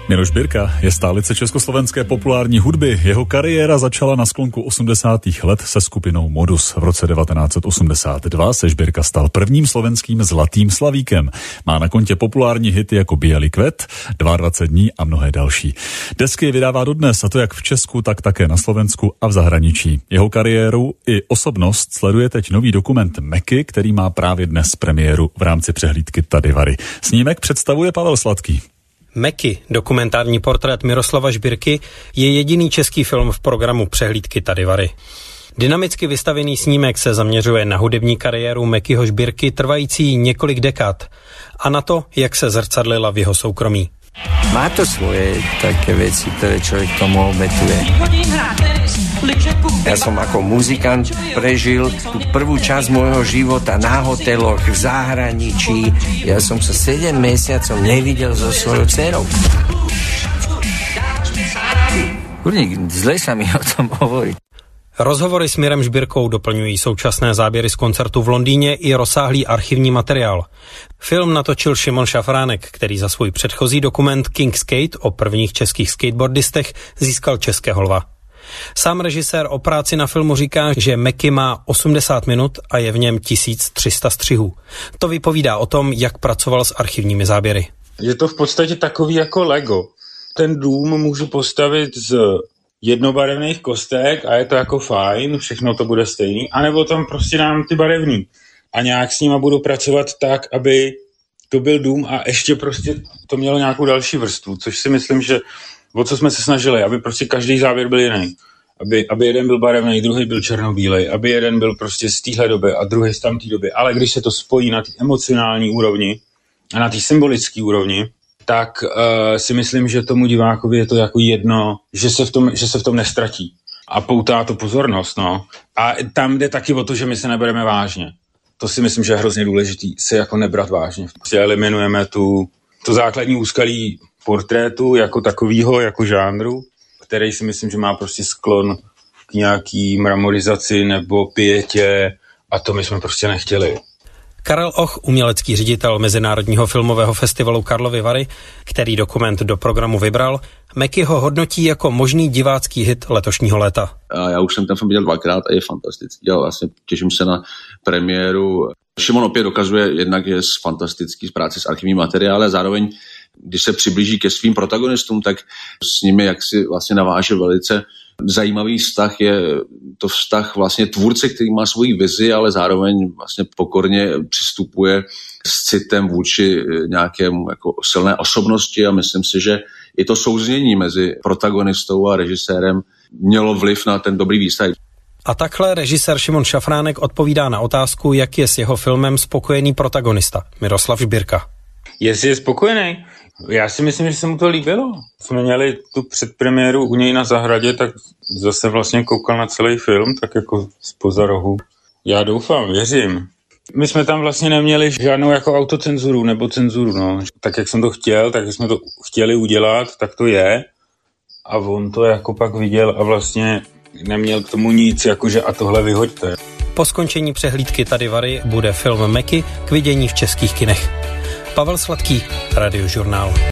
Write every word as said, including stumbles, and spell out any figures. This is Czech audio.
Miroš Birka je stálice československé populární hudby. Jeho kariéra začala na sklonku osmdesátých let se skupinou Modus. V roce devatenáct set osmdesát dva se Birka stal prvním slovenským zlatým slavíkem. Má na kontě populární hity jako Bielý kvet, dvacet dva dní a mnohé další. Desky vydává dodnes, a to jak v Česku, tak také na Slovensku a v zahraničí. Jeho kariéru i osobnost sleduje teď nový dokument Meky, který má právě dnes premiéru v rámci přehlídky Tady-Vary. Snímek představuje Pavel Sladký. Meky, dokumentární portrét Miroslava Žbirky, je jediný český film v programu přehlídky Tady-Vary. Dynamicky vystavený snímek se zaměřuje na hudební kariéru Mekyho Žbirky trvající několik dekád a na to, jak se zrcadlila v jeho soukromí. Má to svoje také věci, které člověk tomu obetuje. Ja som ako muzikant prežil tú prvú časť môjho života na hoteloch v zahraničí. Ja som sa sedem mesiacov nevidel so svojou dcerou. Kurník, zle sa mi o tom hovorí. Rozhovory s Mirem Žbirkou doplňují současné záběry z koncertu v Londýně i rozsáhlý archivní materiál. Film natočil Šimon Šafránek, který za svůj předchozí dokument King Skate o prvních českých skateboardistech získal Českého lva. Sám režisér o práci na filmu říká, že Meky má osmdesát minut a je v něm tisíc tři sta střihů. To vypovídá o tom, jak pracoval s archivními záběry. Je to v podstatě takový jako Lego. Ten dům můžu postavit z jednobarevných kostek a je to jako fajn, všechno to bude stejný, anebo tam prostě dám ty barevný a nějak s nima budu pracovat tak, aby to byl dům a ještě prostě to mělo nějakou další vrstvu, což si myslím, že o co jsme se snažili, aby prostě každý záběr byl jiný. Aby, aby jeden byl barevný, druhý byl černobílej, aby jeden byl prostě z téhle doby a druhý z tamté doby. Ale když se to spojí na té emocionální úrovni a na té symbolické úrovni, tak uh, si myslím, že tomu divákovi je to jako jedno, že se v tom, že se v tom nestratí. A poutá to pozornost, no. A tam jde taky o to, že my se nebereme vážně. To si myslím, že je hrozně důležitý, se jako nebrat vážně. Prostě eliminujeme tu, tu základní úskalí portrétu jako takovýho, jako žánru, který si myslím, že má prostě sklon k nějaký mramorizaci nebo pietě a to my jsme prostě nechtěli. Karel Och, umělecký ředitel Mezinárodního filmového festivalu Karlovy Vary, který dokument do programu vybral, Meky ho hodnotí jako možný divácký hit letošního léta. A já už jsem ten film viděl dvakrát a je fantastický. A vlastně těším se na premiéru. Šimon opět dokazuje jednak, že je fantastický z práce s archivním materiálem a zároveň když se přiblíží ke svým protagonistům, tak s nimi jaksi vlastně naváže velice zajímavý vztah. Je to vztah vlastně tvůrce, který má svoji vizi, ale zároveň vlastně pokorně přistupuje s citem vůči nějakému jako silné osobnosti a myslím si, že i to souznění mezi protagonistou a režisérem mělo vliv na ten dobrý výsledek. A takhle režisér Šimon Šafránek odpovídá na otázku, jak je s jeho filmem spokojený protagonista Miroslav Žbirka. Jestli je spokojený? Já si myslím, že se mu to líbilo. Jsme měli tu předpremiéru u něj na zahradě, tak zase vlastně koukal na celý film, tak jako zpoza rohu. Já doufám, věřím. My jsme tam vlastně neměli žádnou jako autocenzuru nebo cenzuru, no. Tak jak jsem to chtěl, tak jak jsme to chtěli udělat, tak to je. A on to jako pak viděl a vlastně neměl k tomu nic, jakože a tohle vyhoďte. Po skončení přehlídky Tady-Vary bude film Meky k vidění v českých kinech. Pavel Sladký, Radiožurnál.